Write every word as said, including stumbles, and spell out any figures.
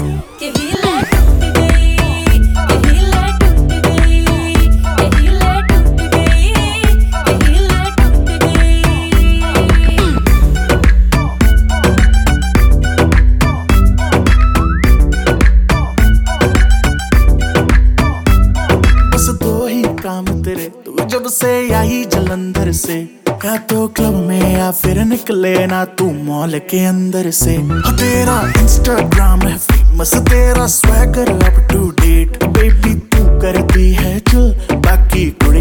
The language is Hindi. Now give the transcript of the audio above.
काम तेरे तू जब से आई जलंधर से, या तो क्लब में या फिर निकले ना तू मॉल के अंदर से। हाँ तेरा इंस्टाग्राम है फेमस, तेरा swagger up to date, baby तू करती है चिल, बाकी कुड़ी